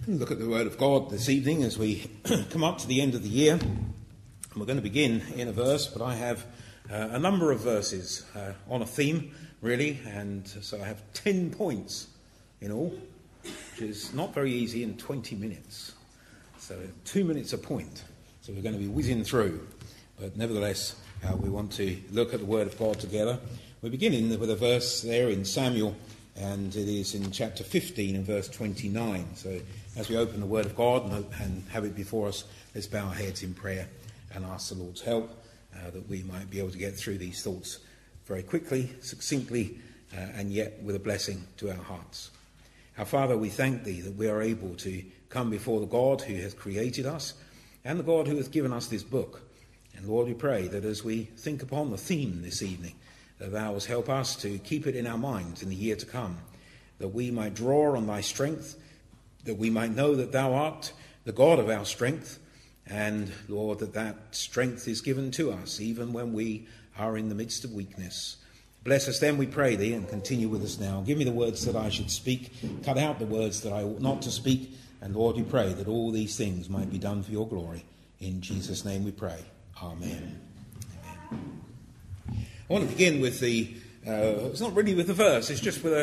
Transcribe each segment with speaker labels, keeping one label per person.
Speaker 1: Look at the Word of God this evening as we come up to the end of the year. And we're going to begin in a verse, but I have a number of verses on a theme, really, and so I have 10 points in all, which is not very easy in 20 minutes. So 2 minutes a point. So we're going to be whizzing through, but nevertheless, we want to look at the Word of God together. We're beginning with a verse there in Samuel, and it is in chapter 15 and verse 29. So as we open the Word of God and have it before us, let's bow our heads in prayer and ask the Lord's help that we might be able to get through these thoughts very quickly, succinctly, and yet with a blessing to our hearts. Our Father, we thank Thee that we are able to come before the God who has created us and the God who has given us this book. And Lord, we pray that as we think upon the theme this evening, that Thou wilt help us to keep it in our minds in the year to come, that we might draw on Thy strength, that we might know that Thou art the God of our strength, and, Lord, that strength is given to us even when we are in the midst of weakness. Bless us then, we pray Thee, and continue with us now. Give me the words that I should speak, cut out the words that I ought not to speak, and, Lord, we pray that all these things might be done for Your glory. In Jesus' name we pray. Amen. Amen. I want to begin with it's not really with the verse, it's just with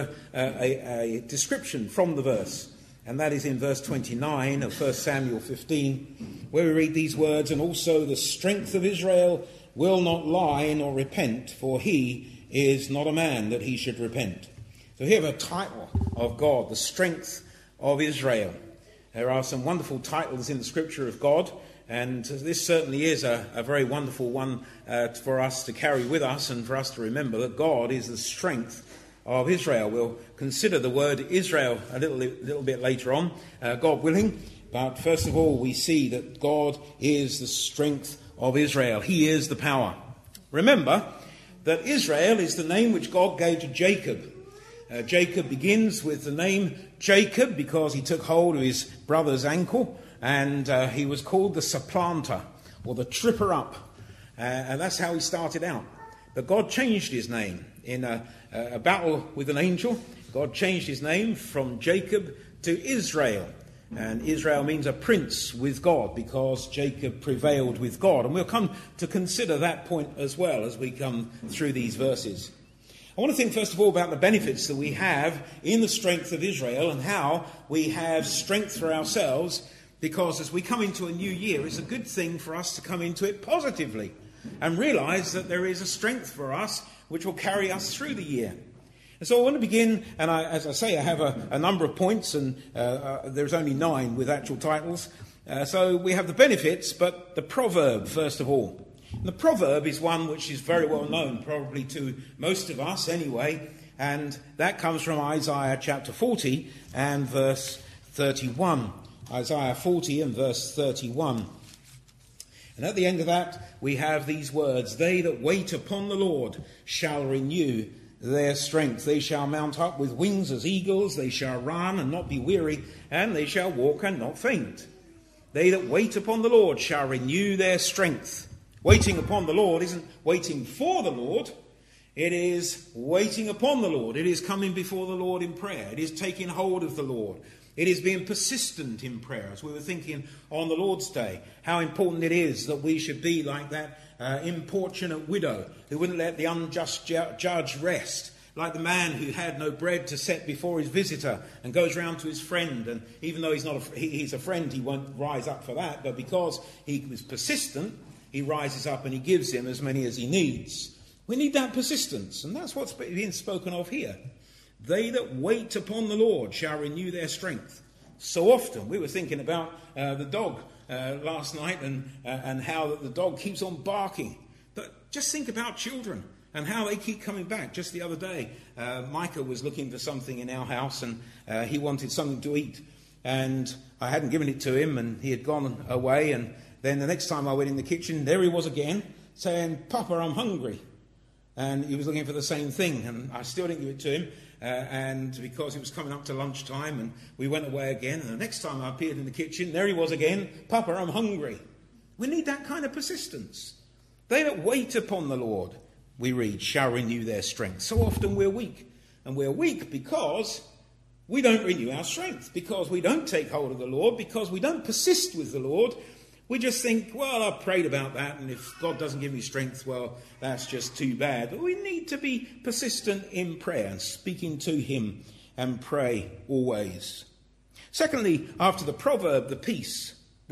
Speaker 1: a description from the verse. And that is in verse 29 of 1 Samuel 15, where we read these words, "And also the strength of Israel will not lie nor repent, for he is not a man that he should repent." So here we have a title of God, the strength of Israel. There are some wonderful titles in the Scripture of God, and this certainly is a very wonderful one for us to carry with us and for us to remember that God is the strength of Israel. We'll consider the word Israel a little bit later on, God willing. But first of all, we see that God is the strength of Israel. He is the power. Remember that Israel is the name which God gave to Jacob. Jacob begins with the name Jacob because he took hold of his brother's ankle, and he was called the supplanter, or the tripper up. And that's how he started out. But God changed his name in a battle with an angel. God changed his name from Jacob to Israel. And Israel means a prince with God because Jacob prevailed with God. And we'll come to consider that point as well as we come through these verses. I want to think first of all about the benefits that we have in the strength of Israel and how we have strength for ourselves, because as we come into a new year, it's a good thing for us to come into it positively and realise that there is a strength for us which will carry us through the year. And so I want to begin, and as I say, I have a number of points, and there's only 9 with actual titles. So we have the benefits, but the proverb first of all. And the proverb is one which is very well known, probably to most of us anyway, and that comes from Isaiah chapter 40 and verse 31. Isaiah 40 and verse 31. And at the end of that, we have these words, "They that wait upon the Lord shall renew their strength. They shall mount up with wings as eagles. They shall run and not be weary, and they shall walk and not faint. They that wait upon the Lord shall renew their strength." Waiting upon the Lord isn't waiting for the Lord. It is waiting upon the Lord. It is coming before the Lord in prayer. It is taking hold of the Lord. It is being persistent in prayer, as we were thinking on the Lord's Day, how important it is that we should be like that importunate widow who wouldn't let the unjust judge rest, like the man who had no bread to set before his visitor and goes round to his friend, and even though he's a friend, he won't rise up for that, but because he was persistent, he rises up and he gives him as many as he needs. We need that persistence, and that's what's being spoken of here. They that wait upon the Lord shall renew their strength. So often, we were thinking about the dog last night and how the dog keeps on barking. But just think about children and how they keep coming back. Just the other day, Micah was looking for something in our house, and he wanted something to eat. And I hadn't given it to him, and he had gone away. And then the next time I went in the kitchen, there he was again, saying, "Papa, I'm hungry." And he was looking for the same thing, and I still didn't give it to him. And because it was coming up to lunchtime, and we went away again. And the next time I appeared in the kitchen, there he was again, "Papa, I'm hungry." We need that kind of persistence. They that wait upon the Lord, we read, shall renew their strength. So often we're weak. And we're weak because we don't renew our strength because we don't take hold of the Lord, because we don't persist with the Lord. We just think, well, I've prayed about that, and if God doesn't give me strength, well, that's just too bad. But we need to be persistent in prayer and speaking to him and pray always. Secondly, after the proverb, the peace.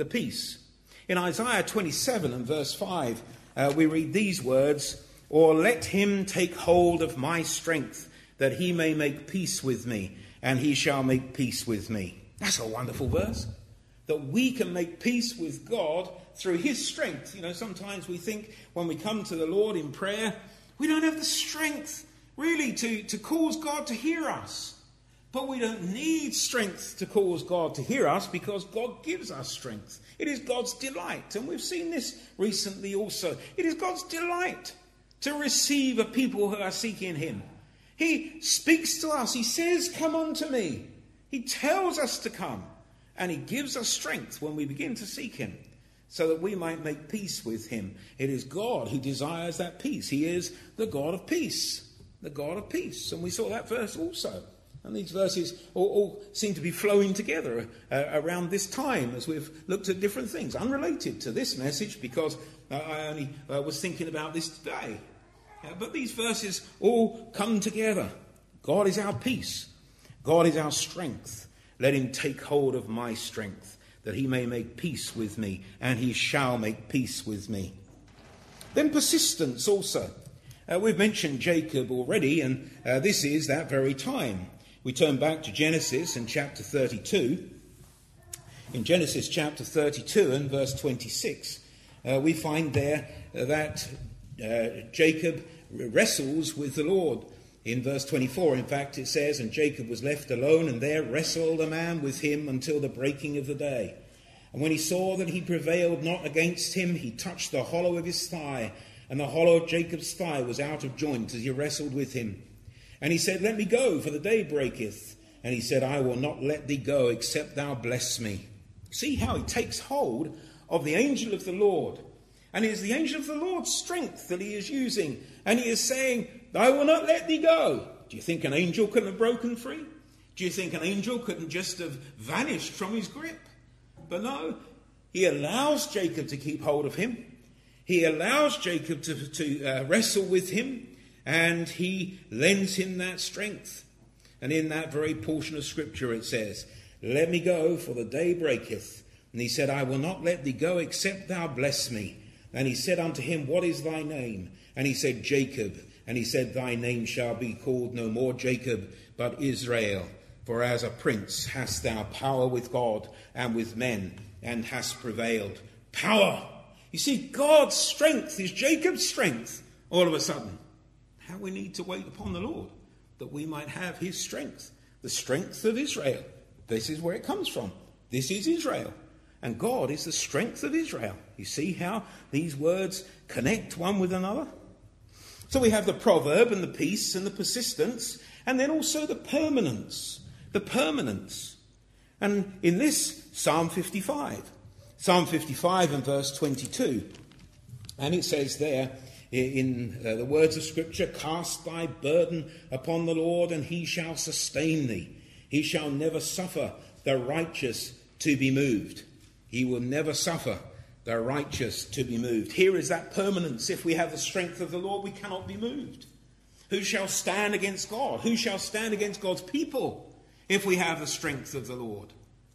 Speaker 1: In Isaiah 27 and verse 5, we read these words, "Or let him take hold of my strength, that he may make peace with me, and he shall make peace with me." That's a wonderful verse. That we can make peace with God through his strength. You know, sometimes we think when we come to the Lord in prayer, we don't have the strength really to cause God to hear us. But we don't need strength to cause God to hear us, because God gives us strength. It is God's delight, and we've seen this recently also. It is God's delight to receive a people who are seeking him. He speaks to us. He says, "Come unto me." He tells us to come. And he gives us strength when we begin to seek him, so that we might make peace with him. It is God who desires that peace. He is the God of peace. The God of peace. And we saw that verse also. And these verses all seem to be flowing together around this time as we've looked at different things, unrelated to this message, because I only was thinking about this today. But these verses all come together. God is our peace. God is our strength. Let him take hold of my strength, that he may make peace with me, and he shall make peace with me. Then persistence also. We've mentioned Jacob already, and this is that very time. We turn back to Genesis in chapter 32. In Genesis chapter 32 and verse 26, we find there that Jacob wrestles with the Lord. In verse 24, in fact, it says, "And Jacob was left alone, and there wrestled a man with him until the breaking of the day. And when he saw that he prevailed not against him, he touched the hollow of his thigh, and the hollow of Jacob's thigh was out of joint as he wrestled with him. And he said, Let me go, for the day breaketh. And he said, I will not let thee go, except thou bless me." See how he takes hold of the angel of the Lord. And it is the angel of the Lord's strength that he is using. And he is saying, "I will not let thee go." Do you think an angel couldn't have broken free? Do you think an angel couldn't just have vanished from his grip? But no, he allows Jacob to keep hold of him. He allows Jacob to wrestle with him. And he lends him that strength. And in that very portion of scripture it says, "Let me go, for the day breaketh." And he said, "I will not let thee go, except thou bless me." And he said unto him, "What is thy name?" And he said, "Jacob." And he said, "Thy name shall be called no more Jacob, but Israel. For as a prince hast thou power with God and with men, and hast prevailed." Power. You see, God's strength is Jacob's strength all of a sudden. How we need to wait upon the Lord, that we might have his strength, the strength of Israel. This is where it comes from. This is Israel. And God is the strength of Israel. You see how these words connect one with another? So we have the proverb and the peace and the persistence, and then also the permanence. The permanence. And in this, Psalm 55. Psalm 55 and verse 22. And it says there in the words of Scripture, "Cast thy burden upon the Lord, and he shall sustain thee. He shall never suffer the righteous to be moved." He will never suffer the righteous to be moved. Here is that permanence. If we have the strength of the Lord, we cannot be moved. Who shall stand against God? Who shall stand against God's people if we have the strength of the Lord?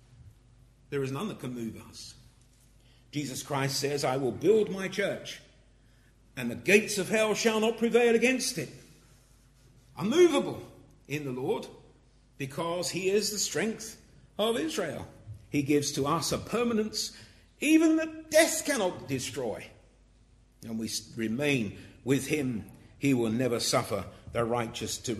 Speaker 1: There is none that can move us. Jesus Christ says, "I will build my church, and the gates of hell shall not prevail against it." Unmovable in the Lord, because he is the strength of Israel. He gives to us a permanence even that death cannot destroy. And we remain with him. He will never suffer the righteous to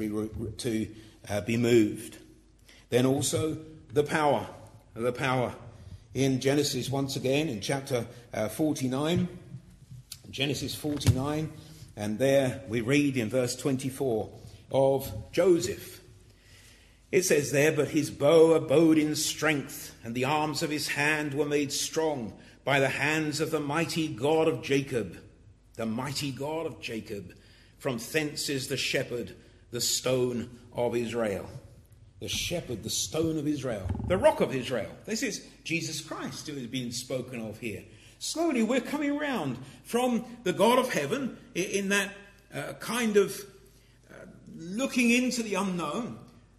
Speaker 1: be moved. Then also the power. The power. In Genesis, once again, in chapter 49. Genesis 49. And there we read in verse 24 of Joseph. It says there, "But his bow abode in strength, and the arms of his hand were made strong by the hands of the mighty God of Jacob." The mighty God of Jacob. "From thence is the shepherd, the stone of Israel." the shepherd, the stone of Israel, the rock of Israel. This is Jesus Christ who is being spoken of here. Slowly we're coming around from the God of heaven in that kind of looking into the unknown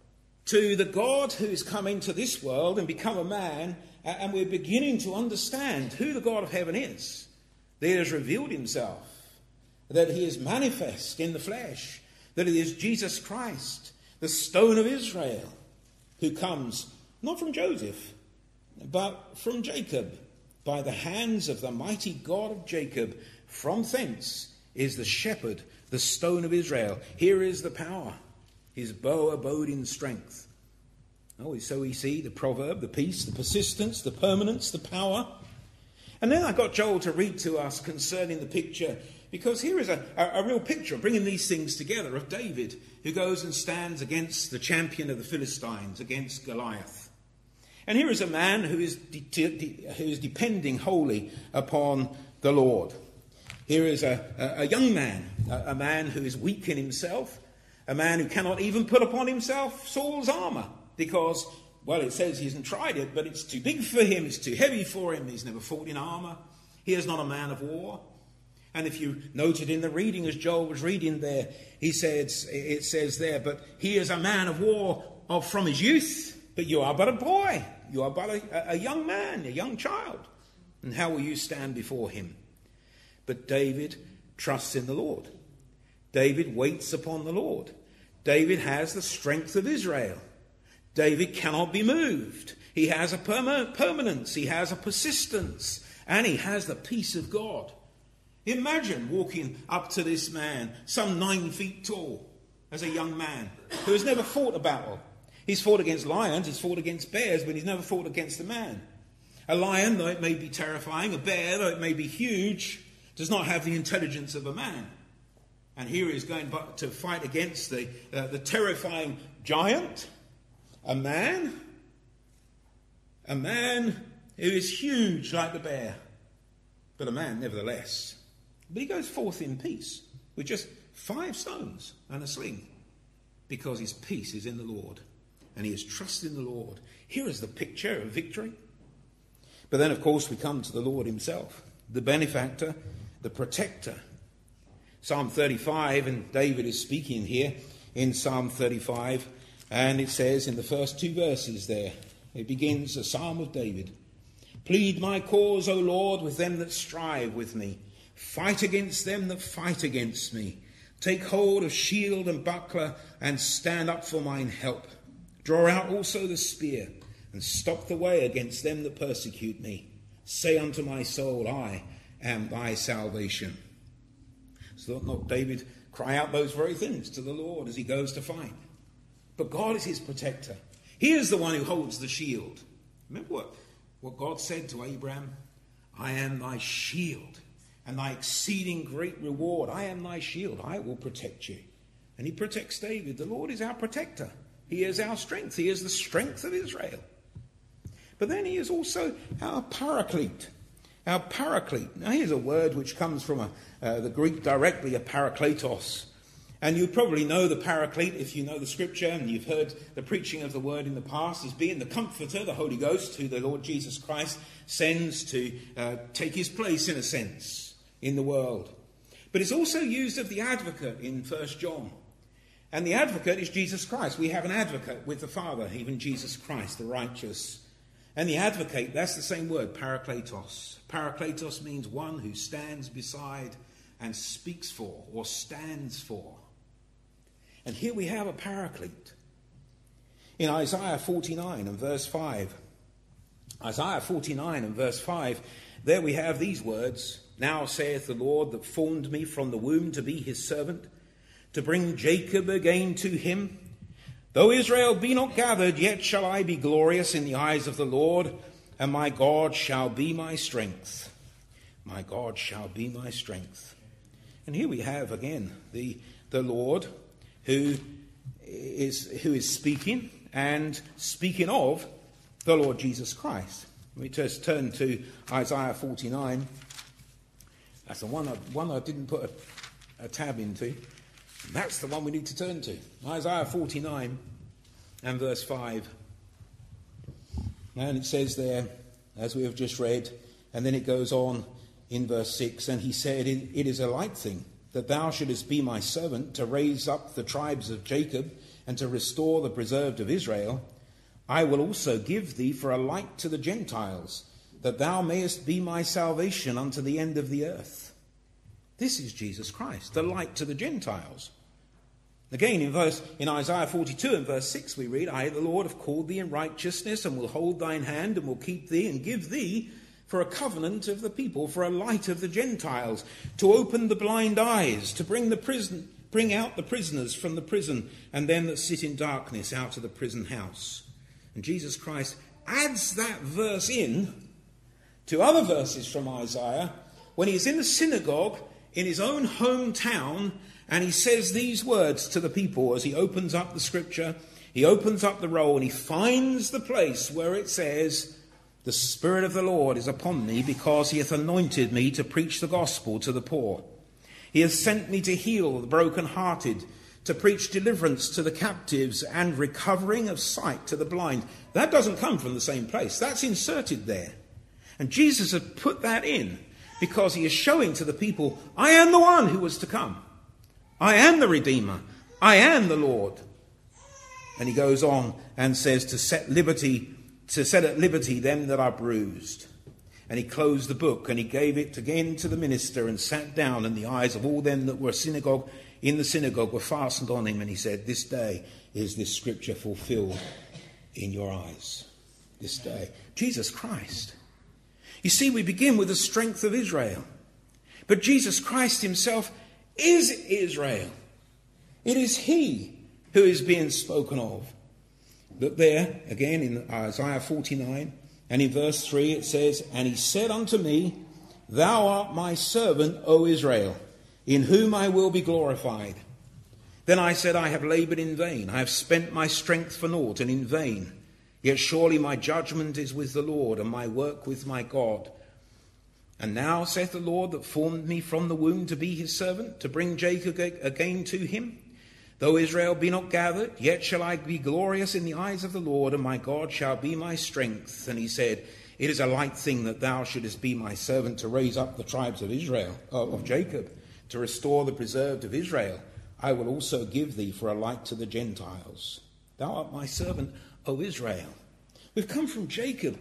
Speaker 1: to the God who has come into this world and become a man, and we're beginning to understand who the God of heaven is. That he has revealed himself, that he is manifest in the flesh, that it is Jesus Christ, the stone of Israel, who comes not from Joseph, but from Jacob, by the hands of the mighty God of Jacob. From thence is the shepherd, the stone of Israel. Here is the power. His bow abode in strength. Oh, so we see the proverb, the peace, the persistence, the permanence, the power. And then I got Joel to read to us concerning the picture, because here is a real picture of bringing these things together, of David, who goes and stands against the champion of the Philistines, against Goliath. And here is a man who is depending wholly upon the Lord. Here is a young man, a man who is weak in himself, a man who cannot even put upon himself Saul's armour, because, well, it says he hasn't tried it, but it's too big for him, it's too heavy for him, he's never fought in armour. He is not a man of war. And if you noted in the reading, as Joel was reading there, it says there, but he is a man of war from his youth, but you are but a boy, you are but a young man, a young child. And how will you stand before him? But David trusts in the Lord. David waits upon the Lord. David has the strength of Israel. David cannot be moved. He has a permanence. He has a persistence. And he has the peace of God. Imagine walking up to this man, some 9 feet tall, as a young man, who has never fought a battle. He's fought against lions, he's fought against bears, but he's never fought against a man. A lion, though it may be terrifying, a bear, though it may be huge, does not have the intelligence of a man. And here he is going to fight against the terrifying giant, a man who is huge like the bear, but a man nevertheless. But he goes forth in peace with just 5 stones and a sling, because his peace is in the Lord and he is trusting in the Lord. Here is the picture of victory. But then, of course, we come to the Lord himself, the benefactor, the protector. Psalm 35, and David is speaking here in Psalm 35, and it says in the first 2 verses there, it begins a psalm of David. Plead my cause, O Lord, with them that strive with me. Fight against them that fight against me. Take hold of shield and buckler, and stand up for mine help. Draw out also the spear, and stop the way against them that persecute me. Say unto my soul, I am thy salvation. So not David cry out those very things to the Lord as he goes to fight. But God is his protector. He is the one who holds the shield. Remember what God said to Abraham? I am thy shield and thy exceeding great reward. I am thy shield. I will protect you. And he protects David. The Lord is our protector. He is our strength. He is the strength of Israel. But then he is also our paraclete. Our paraclete. Now here's a word which comes from the Greek directly, a parakletos. And you probably know the paraclete if you know the scripture and you've heard the preaching of the word in the past as being the comforter, the Holy Ghost, who the Lord Jesus Christ sends to take his place, in a sense, in the world. But it's also used of the advocate in 1 John. And the advocate is Jesus Christ. We have an advocate with the Father, even Jesus Christ, the righteous. And the advocate, that's the same word, parakletos. Parakletos means one who stands beside and speaks for or stands for. And here we have a paraclete. In Isaiah 49 and verse 5. Isaiah 49 and verse 5, there we have these words. Now saith the Lord that formed me from the womb to be his servant, to bring Jacob again to him. Though Israel be not gathered, yet shall I be glorious in the eyes of the Lord, and my God shall be my strength. My God shall be my strength. And here we have again the Lord who is speaking, and speaking of the Lord Jesus Christ. Let me just turn to Isaiah 49. That's the one I didn't put a tab into. That's the one we need to turn to. Isaiah 49 and verse 5. And it says there, as we have just read, and then it goes on in verse 6, and he said, it is a light thing that thou shouldest be my servant to raise up the tribes of Jacob and to restore the preserved of Israel. I will also give thee for a light to the Gentiles, that thou mayest be my salvation unto the end of the earth. This is Jesus Christ, the light to the Gentiles. Again, in Isaiah 42 and verse 6 we read, I, the Lord, have called thee in righteousness, and will hold thine hand, and will keep thee, and give thee for a covenant of the people, for a light of the Gentiles, to open the blind eyes, to bring out the prisoners from the prison, and them that sit in darkness out of the prison house. And Jesus Christ adds that verse in to other verses from Isaiah when he's in the synagogue in his own hometown, and he says these words to the people as he opens up the scripture. He opens up the roll and he finds the place where it says, the Spirit of the Lord is upon me, because he hath anointed me to preach the gospel to the poor. He has sent me to heal the brokenhearted, to preach deliverance to the captives, and recovering of sight to the blind. That doesn't come from the same place. That's inserted there. And Jesus had put that in because he is showing to the people, I am the one who was to come. I am the Redeemer. I am the Lord. And he goes on and says to set at liberty them that are bruised. And he closed the book, and he gave it again to the minister, and sat down, and the eyes of all them that were in the synagogue were fastened on him. And he said, this day is this scripture fulfilled in your eyes. This day. Jesus Christ. You see, we begin with the strength of Israel. But Jesus Christ himself is Israel. It is he who is being spoken of. Look there, again in Isaiah 49, and in verse 3 it says, and he said unto me, thou art my servant, O Israel, in whom I will be glorified. Then I said, I have laboured in vain. I have spent my strength for naught and in vain. Yet surely my judgment is with the Lord, and my work with my God. And now, saith the Lord, that formed me from the womb to be his servant, to bring Jacob again to him. Though Israel be not gathered, yet shall I be glorious in the eyes of the Lord, and my God shall be my strength. And he said, it is a light thing that thou shouldest be my servant to raise up the tribes of Israel, of Jacob, to restore the preserved of Israel. I will also give thee for a light to the Gentiles. Thou art my servant, O Israel. We've come from Jacob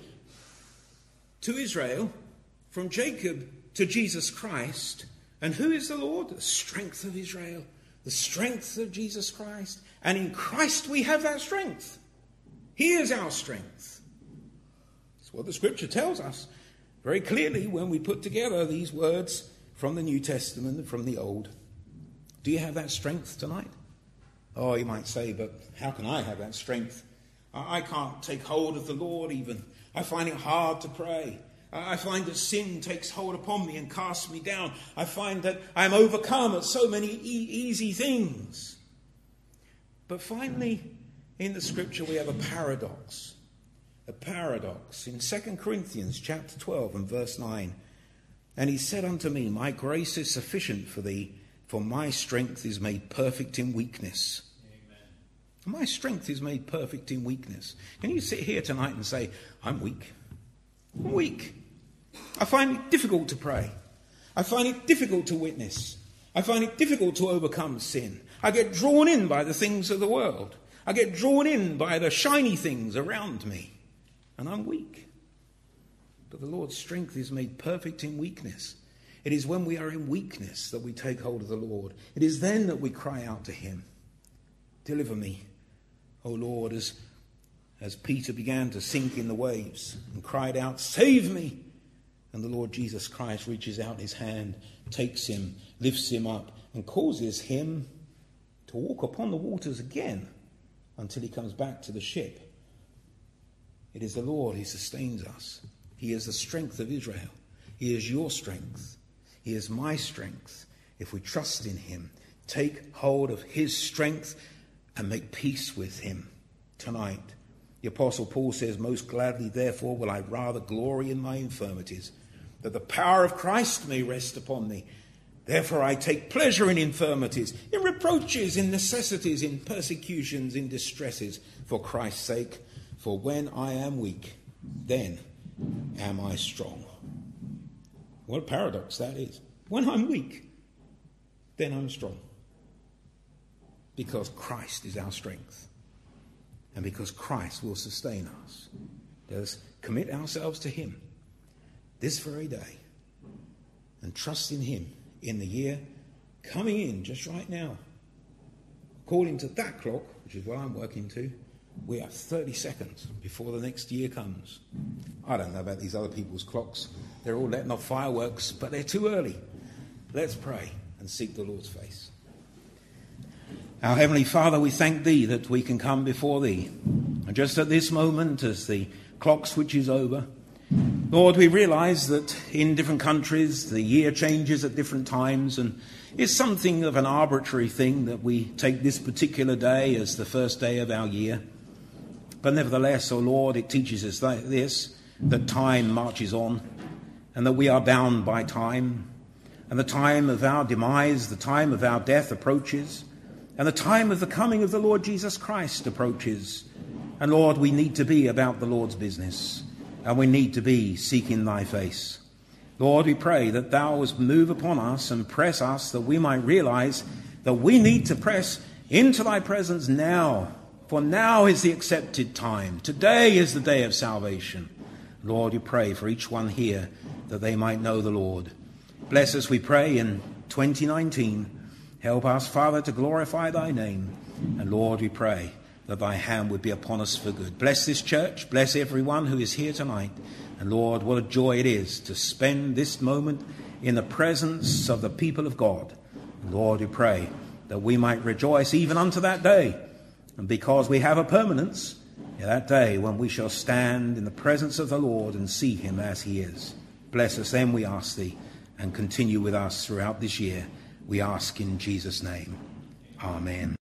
Speaker 1: to Israel, from Jacob to Jesus Christ. And who is the Lord? The strength of Israel, the strength of Jesus Christ. And in Christ we have that strength. He is our strength. That's what the scripture tells us very clearly when we put together these words from the New Testament and from the Old. Do you have that strength tonight? Oh, you might say, but how can I have that strength? I can't take hold of the Lord even. I find it hard to pray. I find that sin takes hold upon me and casts me down. I find that I'm overcome at so many easy things. But finally, in the scripture, we have a paradox. A paradox. In 2 Corinthians chapter 12 and verse 9. And he said unto me, my grace is sufficient for thee, for my strength is made perfect in weakness. My strength is made perfect in weakness. Can you sit here tonight and say, I'm weak? I'm weak. I find it difficult to pray. I find it difficult to witness. I find it difficult to overcome sin. I get drawn in by the things of the world. I get drawn in by the shiny things around me. And I'm weak. But the Lord's strength is made perfect in weakness. It is when we are in weakness that we take hold of the Lord. It is then that we cry out to him. Deliver me, O Lord, as Peter began to sink in the waves and cried out, save me. And the Lord Jesus Christ reaches out his hand, takes him, lifts him up, and causes him to walk upon the waters again until he comes back to the ship. It is the Lord who sustains us. He is the strength of Israel. He is your strength. He is my strength. If we trust in him, take hold of his strength and make peace with him tonight. The Apostle Paul says, most gladly, therefore, will I rather glory in my infirmities, that the power of Christ may rest upon me. Therefore I take pleasure in infirmities, in reproaches, in necessities, in persecutions, in distresses, for Christ's sake. For when I am weak, then am I strong. What a paradox that is. When I'm weak, then I'm strong. Because Christ is our strength. And because Christ will sustain us. Let us commit ourselves to him this very day and trust in him in the year coming in just right now. According to that clock, which is what I'm working to, we have 30 seconds before the next year comes. I don't know about these other people's clocks. They're all letting off fireworks, but they're too early. Let's pray and seek the Lord's face. Our Heavenly Father, we thank thee that we can come before thee. And just at this moment, as the clock switches over, Lord, we realise that in different countries the year changes at different times, and it's something of an arbitrary thing that we take this particular day as the first day of our year. But nevertheless, O Lord, it teaches us that time marches on, and that we are bound by time, and the time of our demise, the time of our death approaches, and the time of the coming of the Lord Jesus Christ approaches. And Lord, we need to be about the Lord's business, and we need to be seeking thy face. Lord, we pray that thou wouldst move upon us and press us, that we might realise that we need to press into thy presence now. For now is the accepted time. Today is the day of salvation. Lord, we pray for each one here that they might know the Lord. Bless us, we pray, in 2019. Help us, Father, to glorify thy name. And Lord, we pray that thy hand would be upon us for good. Bless this church. Bless everyone who is here tonight. And Lord, what a joy it is to spend this moment in the presence of the people of God. And Lord, we pray that we might rejoice even unto that day. And because we have a permanence, that day when we shall stand in the presence of the Lord and see him as he is. Bless us then, we ask thee, and continue with us throughout this year. We ask in Jesus' name. Amen.